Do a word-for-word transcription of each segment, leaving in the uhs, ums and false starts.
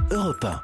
Europe un.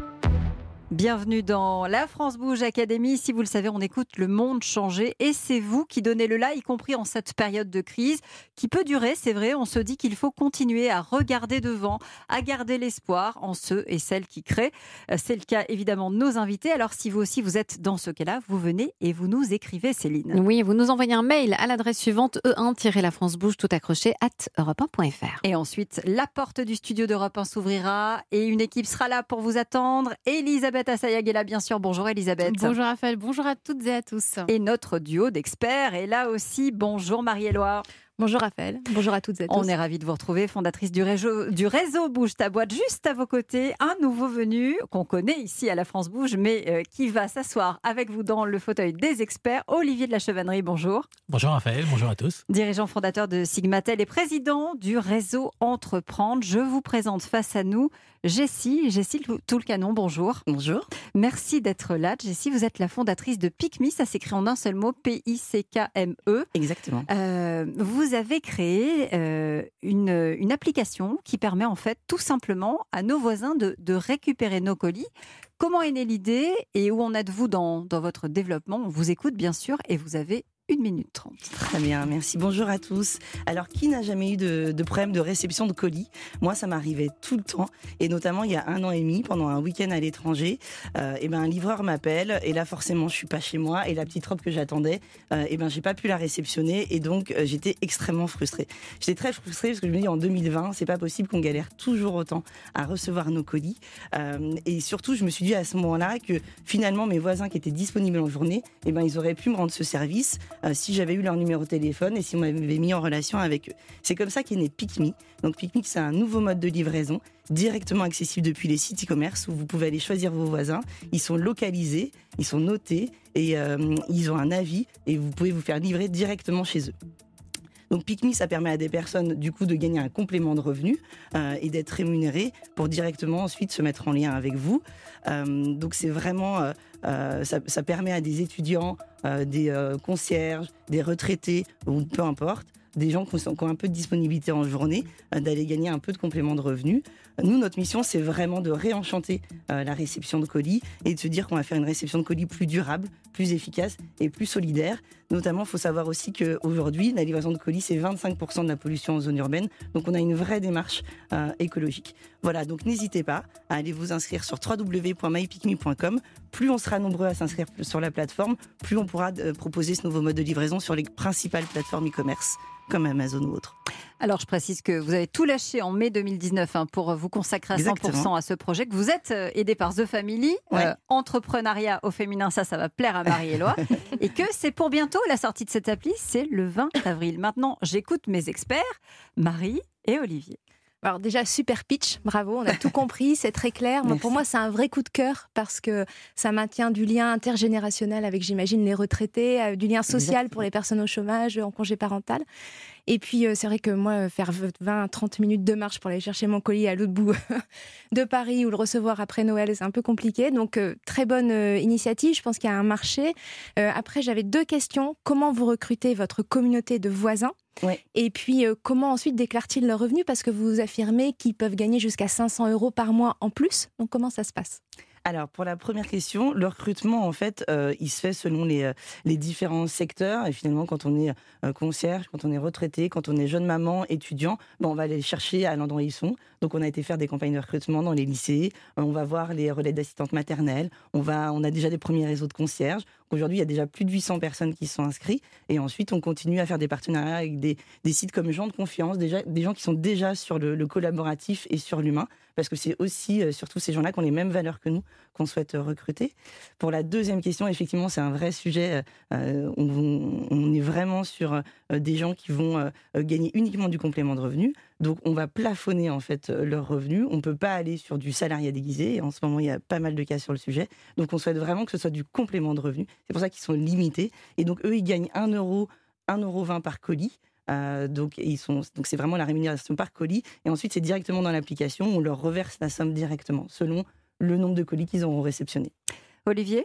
Bienvenue dans la France Bouge Académie. Si vous le savez, on écoute le monde changer et c'est vous qui donnez le là, y compris en cette période de crise qui peut durer, c'est vrai. On se dit qu'il faut continuer à regarder devant, à garder l'espoir en ceux et celles qui créent. C'est le cas évidemment de nos invités. Alors si vous aussi vous êtes dans ce cas-là, vous venez et vous nous écrivez, Céline. Oui, vous nous envoyez un mail à l'adresse suivante e un la france bouge tout accroché arobase europe un point f r. Et ensuite, la porte du studio d'Europe un s'ouvrira et une équipe sera là pour vous attendre. Elisabeth Assayag est là, bien sûr. Bonjour Elisabeth. Bonjour Raphaël, bonjour à toutes et à tous. Et notre duo d'experts est là aussi. Bonjour Marie-Éloi. Bonjour Raphaël, bonjour à toutes et à tous. On est ravis de vous retrouver, fondatrice du réseau, du réseau Bouge ta boîte. Juste à vos côtés, un nouveau venu qu'on connaît ici à la France Bouge, mais euh, qui va s'asseoir avec vous dans le fauteuil des experts. Olivier de la Chevannerie, bonjour. Bonjour Raphaël, bonjour à tous. Dirigeant fondateur de Sigmatel et président du réseau Entreprendre. Je vous présente face à nous Jessie, Jessie tout le canon, bonjour. Bonjour. Merci d'être là. Jessie, vous êtes la fondatrice de PickMe, ça s'écrit en un seul mot, P I C K M E. Exactement. Euh, vous avez créé euh, une, une application qui permet en fait tout simplement à nos voisins de, de récupérer nos colis. Comment est née l'idée et où en êtes-vous dans, dans votre développement? On vous écoute bien sûr et vous avez une minute trente. Très bien, merci. Bonjour à tous. Alors, qui n'a jamais eu de, de problème de réception de colis? Moi, ça m'arrivait tout le temps. Et notamment, il y a un an et demi, pendant un week-end à l'étranger, euh, et ben, un livreur m'appelle. Et là, forcément, je suis pas chez moi. Et la petite robe que j'attendais, euh, et ben, j'ai pas pu la réceptionner. Et donc, euh, j'étais extrêmement frustrée. J'étais très frustrée parce que je me dis, en deux mille vingt, c'est pas possible qu'on galère toujours autant à recevoir nos colis. Euh, et surtout, je me suis dit à ce moment-là que finalement, mes voisins qui étaient disponibles en journée, et ben, ils auraient pu me rendre ce service. Euh, si j'avais eu leur numéro de téléphone et si on m'avait mis en relation avec eux. C'est comme ça qu'est né PickMe. Donc PickMe, c'est un nouveau mode de livraison directement accessible depuis les sites e-commerce où vous pouvez aller choisir vos voisins. Ils sont localisés, ils sont notés et euh, ils ont un avis et vous pouvez vous faire livrer directement chez eux. Donc PickMe, ça permet à des personnes du coup de gagner un complément de revenu euh, et d'être rémunérées pour directement ensuite se mettre en lien avec vous. Euh, donc c'est vraiment, euh, euh, ça, ça permet à des étudiants, euh, des euh, concierges, des retraités ou peu importe, des gens qui ont encore un peu de disponibilité en journée, euh, d'aller gagner un peu de complément de revenu. Nous, notre mission, c'est vraiment de réenchanter euh, la réception de colis et de se dire qu'on va faire une réception de colis plus durable, plus efficace et plus solidaire. Notamment, il faut savoir aussi qu'aujourd'hui, la livraison de colis, c'est vingt-cinq pour cent de la pollution en zone urbaine. Donc, on a une vraie démarche euh, écologique. Voilà, donc n'hésitez pas à aller vous inscrire sur w w w point my pick me point com. Plus on sera nombreux à s'inscrire sur la plateforme, plus on pourra euh, proposer ce nouveau mode de livraison sur les principales plateformes e-commerce, comme Amazon ou autres. Alors, je précise que vous avez tout lâché en mai deux mille dix-neuf hein, pour vous consacrer à cent pour cent Exactement. À ce projet, que vous êtes euh, aidé par The Family, ouais. euh, entrepreneuriat au féminin, ça, ça va plaire à Marie-Éloi, et que c'est pour bientôt la sortie de cette appli, c'est le vingt avril. Maintenant, j'écoute mes experts, Marie et Olivier. Alors déjà, super pitch, bravo, on a tout compris, c'est très clair. Moi, pour moi, c'est un vrai coup de cœur parce que ça maintient du lien intergénérationnel avec, j'imagine, les retraités, du lien social Exactement. Pour les personnes au chômage, en congé parental. Et puis, c'est vrai que moi, faire vingt à trente minutes de marche pour aller chercher mon colis à l'autre bout de Paris ou le recevoir après Noël, c'est un peu compliqué. Donc, très bonne initiative, je pense qu'il y a un marché. Après, j'avais deux questions. Comment vous recrutez votre communauté de voisins ? Ouais. Et puis, euh, comment ensuite déclarent-ils leurs revenus? Parce que vous affirmez qu'ils peuvent gagner jusqu'à cinq cents euros par mois en plus. Donc, comment ça se passe? Alors, pour la première question, le recrutement, en fait, euh, il se fait selon les, euh, les différents secteurs. Et finalement, quand on est euh, concierge, quand on est retraité, quand on est jeune maman, étudiant, ben, on va aller les chercher à l'endroit où ils sont. Donc, on a été faire des campagnes de recrutement dans les lycées. Euh, on va voir les relais d'assistantes maternelles. On, va, on a déjà des premiers réseaux de concierges. Aujourd'hui, il y a déjà plus de huit cents personnes qui sont inscrites. Et ensuite, on continue à faire des partenariats avec des, des sites comme Gens de Confiance, déjà, des gens qui sont déjà sur le, le collaboratif et sur l'humain. Parce que c'est aussi, euh, surtout ces gens-là qui ont les mêmes valeurs que nous, qu'on souhaite euh, recruter. Pour la deuxième question, effectivement, c'est un vrai sujet. Euh, on, on est vraiment sur euh, des gens qui vont euh, gagner uniquement du complément de revenu. Donc, on va plafonner, en fait, leurs revenus. On ne peut pas aller sur du salariat déguisé. Et en ce moment, il y a pas mal de cas sur le sujet. Donc, on souhaite vraiment que ce soit du complément de revenu. C'est pour ça qu'ils sont limités. Et donc, eux, ils gagnent un euro, un euro vingt par colis. Euh, donc, ils sont, donc c'est vraiment la rémunération par colis et ensuite c'est directement dans l'application, on leur reverse la somme directement selon le nombre de colis qu'ils auront réceptionnés. Olivier ?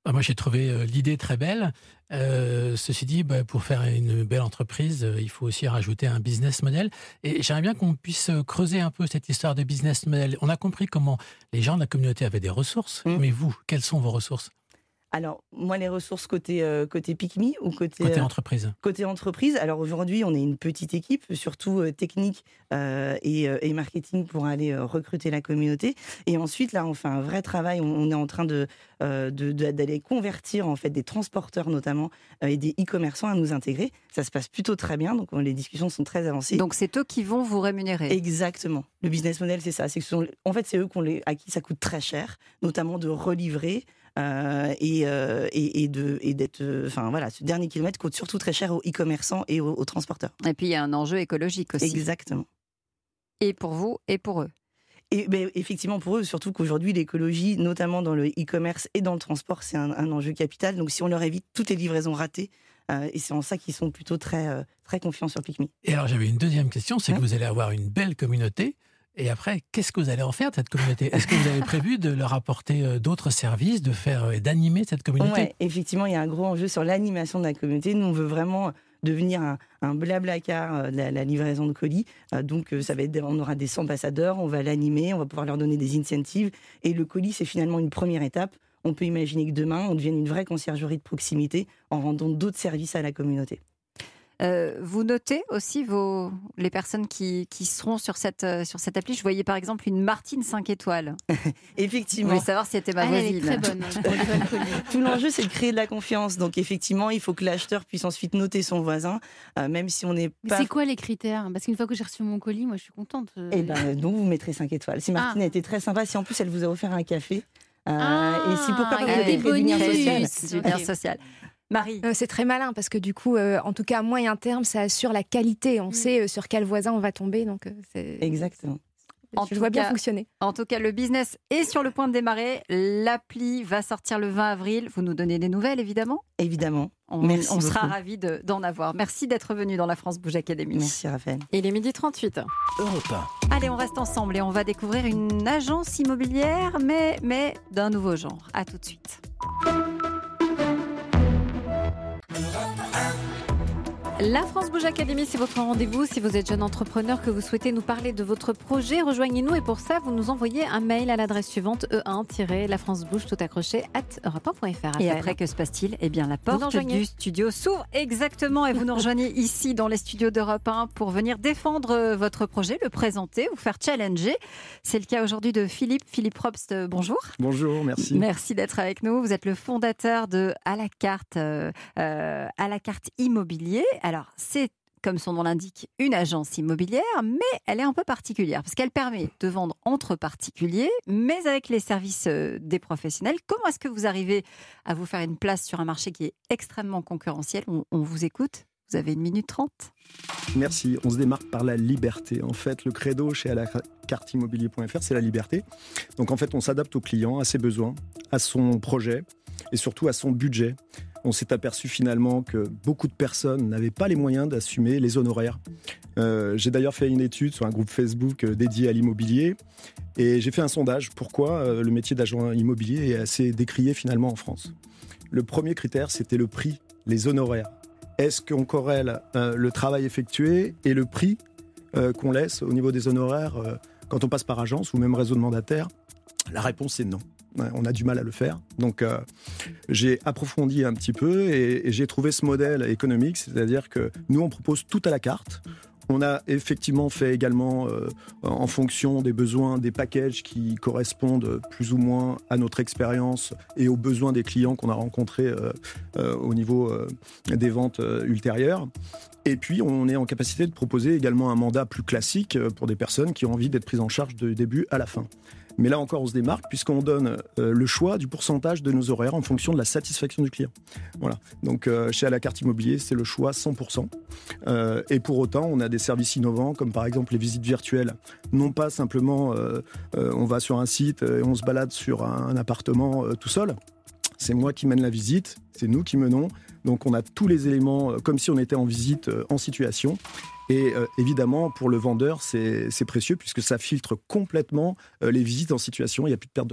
Moi, j'ai trouvé euh, l'idée très belle. Euh, ceci dit, bah, pour faire une belle entreprise, euh, il faut aussi rajouter un business model. Et j'aimerais bien qu'on puisse creuser un peu cette histoire de business model. On a compris comment les gens de la communauté avaient des ressources. Mmh. Mais vous, quelles sont vos ressources ? Alors, moi, les ressources côté, euh, côté Pick.me ou côté... Côté entreprise. Euh, côté entreprise. Alors, aujourd'hui, on est une petite équipe, surtout euh, technique euh, et, euh, et marketing pour aller euh, recruter la communauté. Et ensuite, là, on fait un vrai travail. On, on est en train de, euh, de, de, d'aller convertir, en fait, des transporteurs, notamment, euh, et des e-commerçants à nous intégrer. Ça se passe plutôt très bien. Donc, les discussions sont très avancées. Donc, c'est eux qui vont vous rémunérer. Exactement. Le business model, c'est ça. C'est que ce sont, en fait, c'est eux qu'on les, à qui ça coûte très cher, notamment de relivrer. Euh, et, euh, et, et, de, et d'être, enfin voilà, ce dernier kilomètre coûte surtout très cher aux e-commerçants et aux, aux transporteurs. Et puis il y a un enjeu écologique aussi. Exactement. Et pour vous et pour eux. Et ben, effectivement pour eux, surtout qu'aujourd'hui l'écologie, notamment dans le e-commerce et dans le transport, c'est un, un enjeu capital. Donc si on leur évite toutes les livraisons ratées, euh, et c'est en ça qu'ils sont plutôt très, euh, très confiants sur Pick.me. Et alors j'avais une deuxième question, c'est ouais. que vous allez avoir une belle communauté. Et après, qu'est-ce que vous allez en faire de cette communauté ? Est-ce que vous avez prévu de leur apporter d'autres services, de faire et d'animer cette communauté ? Oui, effectivement, il y a un gros enjeu sur l'animation de la communauté. Nous, on veut vraiment devenir un, un blablacar de la, la livraison de colis. Donc, ça va être, on aura des ambassadeurs, on va l'animer, on va pouvoir leur donner des incentives. Et le colis, c'est finalement une première étape. On peut imaginer que demain, on devienne une vraie conciergerie de proximité en rendant d'autres services à la communauté. Euh, vous notez aussi vos, les personnes qui, qui seront sur cette, euh, sur cette appli. Je voyais par exemple une Martine cinq étoiles. Effectivement. Vous voulez savoir si c'était ma ah, voisine. Elle est très bonne. Tout l'enjeu, c'est de créer de la confiance. Donc effectivement, il faut que l'acheteur puisse ensuite noter son voisin, euh, même si on n'est Mais pas... c'est quoi les critères ? Parce qu'une fois que j'ai reçu mon colis, moi je suis contente. Eh ben, donc vous mettrez cinq étoiles. Si Martine ah. a été très sympa, si en plus elle vous a offert un café, euh, ah, et si pourquoi pas vous avez avez créé du lien social. Du lien social. Marie. Euh, c'est très malin parce que du coup, euh, en tout cas à moyen terme, ça assure la qualité. On mmh. sait euh, sur quel voisin on va tomber. Donc, euh, c'est... Exactement. En Je vois cas, bien fonctionner. En tout cas, le business est sur le point de démarrer. L'appli va sortir le vingt avril. Vous nous donnez des nouvelles, évidemment ? Évidemment. On, Merci on sera beaucoup. ravis de, d'en avoir. Merci d'être venu dans la France Bouge Academy. Merci Raphaël. Il est midi trente-huit. Europe un. Allez, on reste ensemble et on va découvrir une agence immobilière, mais, mais d'un nouveau genre. À tout de suite. La France Bouge Academy, c'est votre rendez-vous. Si vous êtes jeune entrepreneur, que vous souhaitez nous parler de votre projet, rejoignez-nous. Et pour ça, vous nous envoyez un mail à l'adresse suivante e un la france bouge tout accroché arobase europe un point f r. Et après, que se passe-t-il ? Eh bien, la porte du studio s'ouvre exactement. Et vous nous rejoignez ici dans les studios d'Europe un pour venir défendre votre projet, le présenter, vous faire challenger. C'est le cas aujourd'hui de Philippe. Philippe Probst, bonjour. Bonjour, merci. Merci d'être avec nous. Vous êtes le fondateur de À la carte, euh, à la carte immobilier. Alors, c'est, comme son nom l'indique, une agence immobilière, mais elle est un peu particulière parce qu'elle permet de vendre entre particuliers, mais avec les services des professionnels. Comment est-ce que vous arrivez à vous faire une place sur un marché qui est extrêmement concurrentiel ? On, on vous écoute. Vous avez une minute trente. Merci. On se démarque par la liberté. En fait, le credo chez à la carte immobilier point f r, c'est la liberté. Donc, en fait, on s'adapte au client, à ses besoins, à son projet et surtout à son budget. On s'est aperçu finalement que beaucoup de personnes n'avaient pas les moyens d'assumer les honoraires. Euh, j'ai d'ailleurs fait une étude sur un groupe Facebook dédié à l'immobilier et j'ai fait un sondage. Pourquoi euh, le métier d'agent immobilier est assez décrié finalement en France ? Le premier critère, c'était le prix, les honoraires. Est-ce qu'on corrèle euh, le travail effectué et le prix euh, qu'on laisse au niveau des honoraires euh, quand on passe par agence ou même réseau de mandataires ? La réponse est non. On a du mal à le faire. Donc, euh, j'ai approfondi un petit peu et, et j'ai trouvé ce modèle économique, c'est-à-dire que nous, on propose tout à la carte. On a effectivement fait également, euh, en fonction des besoins, des packages qui correspondent plus ou moins à notre expérience et aux besoins des clients qu'on a rencontrés euh, euh, au niveau euh, des ventes euh, ultérieures. Et puis, on est en capacité de proposer également un mandat plus classique pour des personnes qui ont envie d'être prises en charge du début à la fin. Mais là encore, on se démarque puisqu'on donne euh, le choix du pourcentage de nos horaires en fonction de la satisfaction du client. Voilà. Donc, euh, chez À la carte immobilier, c'est le choix cent pour cent. Euh, et pour autant, on a des services innovants comme par exemple les visites virtuelles. Non pas simplement, euh, euh, on va sur un site et on se balade sur un, un appartement euh, tout seul. C'est moi qui mène la visite, c'est nous qui menons. Donc, on a tous les éléments euh, comme si on était en visite euh, en situation. Et euh, évidemment, pour le vendeur, c'est, c'est précieux puisque ça filtre complètement euh, les visites en situation. Il n'y a plus de perte de temps.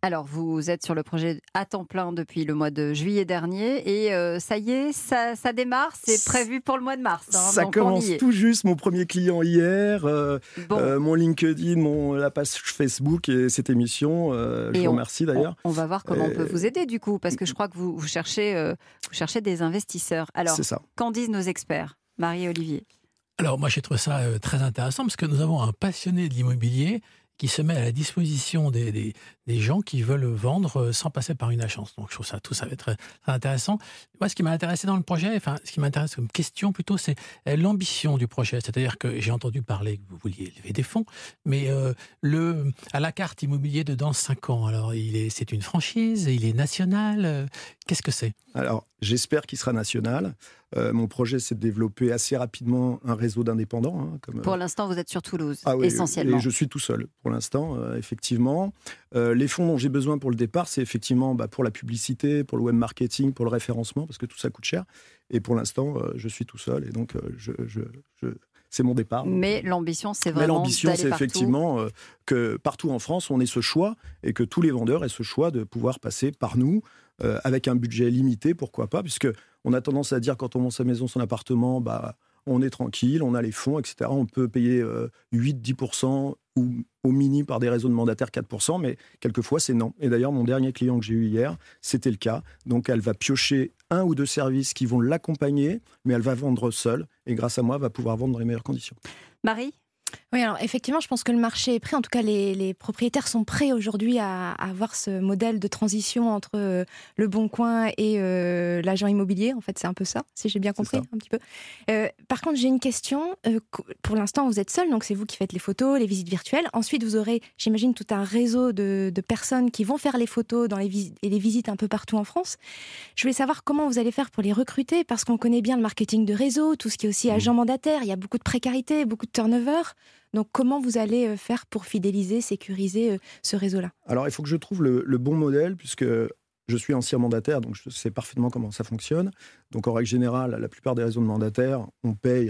Alors, vous êtes sur le projet à temps plein depuis le mois de juillet dernier et euh, ça y est, ça, ça démarre, c'est prévu pour le mois de mars. Hein, ça donc commence tout juste, mon premier client hier, euh, bon. euh, mon LinkedIn, mon, la page Facebook et cette émission, euh, je et vous on, remercie d'ailleurs. On, on va voir comment et... on peut vous aider du coup, parce que je crois que vous, vous, cherchez, euh, vous cherchez des investisseurs. Alors, c'est ça. Qu'en disent nos experts, Marie et Olivier? Alors moi j'ai trouvé ça euh, très intéressant parce que nous avons un passionné de l'immobilier qui se met à la disposition des, des, des gens qui veulent vendre sans passer par une agence. Donc je trouve ça tout ça va être très, très intéressant. Moi, ce qui m'a intéressé dans le projet, enfin ce qui m'intéresse comme question plutôt, c'est l'ambition du projet. C'est-à-dire que j'ai entendu parler que vous vouliez lever des fonds, mais euh, le à la carte immobilier de dans cinq ans. Alors il est, c'est une franchise, il est national. Euh, qu'est-ce que c'est? Alors j'espère qu'il sera national. Euh, mon projet, c'est de développer assez rapidement un réseau d'indépendants. Hein, comme, pour l'instant, vous êtes sur Toulouse, ah oui, essentiellement. Et je suis tout seul, pour l'instant, euh, effectivement. Euh, les fonds dont j'ai besoin pour le départ, c'est effectivement bah, pour la publicité, pour le web marketing, pour le référencement, parce que tout ça coûte cher. Et pour l'instant, euh, je suis tout seul, et donc euh, je, je, je, c'est mon départ. Mais l'ambition, c'est vraiment Mais l'ambition, d'aller c'est partout. effectivement euh, que partout en France, on ait ce choix, et que tous les vendeurs aient ce choix de pouvoir passer par nous, euh, avec un budget limité, pourquoi pas, puisque on a tendance à dire quand on vend sa maison, son appartement, bah, on est tranquille, on a les fonds, et cetera. On peut payer euh, huit à dix pour cent ou au mini par des réseaux de mandataires quatre pour cent, mais quelquefois c'est non. Et d'ailleurs, mon dernier client que j'ai eu hier, c'était le cas. Donc elle va piocher un ou deux services qui vont l'accompagner, mais elle va vendre seule et grâce à moi, va pouvoir vendre dans les meilleures conditions. Marie ? Oui, alors effectivement, je pense que le marché est prêt. En tout cas, les, les propriétaires sont prêts aujourd'hui à, à avoir ce modèle de transition entre euh, le Bon Coin et euh, l'agent immobilier. En fait, c'est un peu ça, si j'ai bien compris un petit peu. Euh, par contre, j'ai une question. Euh, pour l'instant, vous êtes seul, donc c'est vous qui faites les photos, les visites virtuelles. Ensuite, vous aurez, j'imagine, tout un réseau de, de personnes qui vont faire les photos dans les visites, et les visites un peu partout en France. Je voulais savoir comment vous allez faire pour les recruter, parce qu'on connaît bien le marketing de réseau, tout ce qui est aussi agent mandataire. Il y a beaucoup de précarité, beaucoup de turnover. Donc, comment vous allez faire pour fidéliser, sécuriser ce réseau-là? Alors, il faut que je trouve le, le bon modèle, puisque je suis ancien mandataire, donc je sais parfaitement comment ça fonctionne. Donc, en règle générale, la plupart des réseaux de mandataires, on paye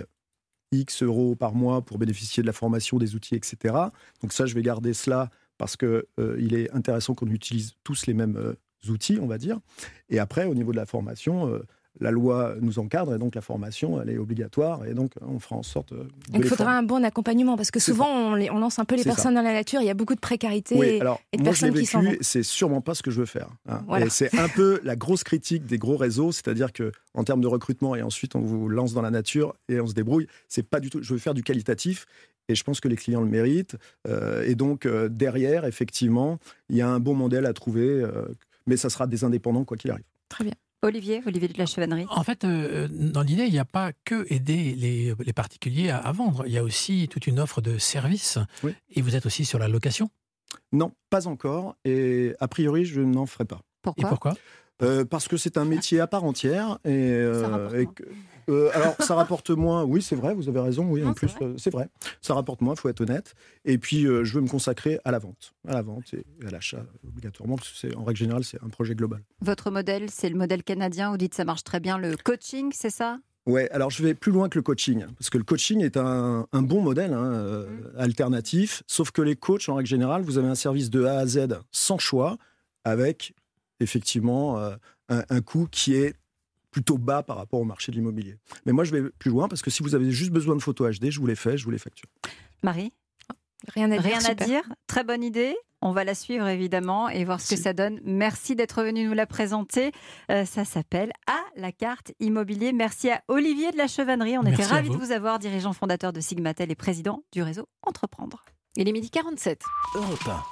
X euros par mois pour bénéficier de la formation, des outils, et cetera. Donc ça, je vais garder cela parce qu'il euh, est intéressant qu'on utilise tous les mêmes euh, outils, on va dire. Et après, au niveau de la formation... Euh, la loi nous encadre et donc la formation, elle est obligatoire et donc on fera en sorte de Il faudra former. Un bon accompagnement parce que c'est souvent on, les, on lance un peu les c'est personnes ça. Dans la nature, il y a beaucoup de précarité oui, et, alors, et de moi, personnes je l'ai qui s'en vont. C'est sûrement pas ce que je veux faire. Hein. Voilà. Et c'est un peu la grosse critique des gros réseaux, c'est-à-dire qu'en termes de recrutement et ensuite on vous lance dans la nature et on se débrouille, c'est pas du tout, je veux faire du qualitatif. Et je pense que les clients le méritent. Euh, et donc, euh, derrière, effectivement, il y a un bon modèle à trouver, euh, mais ça sera des indépendants, quoi qu'il arrive. Très bien. Olivier, Olivier de la Chevannerie. En fait, euh, dans l'idée, il n'y a pas que aider les, les particuliers à, à vendre. Il y a aussi toute une offre de services. Oui. Et vous êtes aussi sur la location? Non, pas encore. Et a priori, je n'en ferai pas. Pourquoi? Et pourquoi? Euh, parce que c'est un métier à part entière et, euh, et que, euh, alors ça rapporte moins. Oui, c'est vrai, vous avez raison. Oui, non, en plus, c'est vrai. Euh, c'est vrai. Ça rapporte moins, il faut être honnête. Et puis, euh, je veux me consacrer à la vente, à la vente et à l'achat obligatoirement, parce que c'est, en règle générale, c'est un projet global. Votre modèle, c'est le modèle canadien. Vous dites ça marche très bien. Le coaching, c'est ça? Ouais, alors je vais plus loin que le coaching, parce que le coaching est un, un bon modèle hein, euh, mmh. alternatif. Sauf que les coachs, en règle générale, vous avez un service de A à Z sans choix, avec effectivement euh, un, un coût qui est plutôt bas par rapport au marché de l'immobilier. Mais moi, je vais plus loin parce que si vous avez juste besoin de photos H D, je vous les fais, je vous les facture. Marie? Rien à dire. Rien à dire. Très bonne idée. On va la suivre évidemment et voir ce Merci. que ça donne. Merci d'être venu nous la présenter. Euh, ça s'appelle À la carte immobilier. Merci à Olivier de la Chevannerie. On Merci était ravis de vous avoir, dirigeant fondateur de Sigmatel et président du réseau Entreprendre. Il est midi quarante-sept. Europe un.